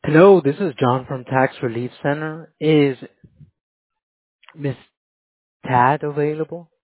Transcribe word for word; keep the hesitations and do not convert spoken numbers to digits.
Hello, this is John from Tax Relief Center. Is Miss Tad available?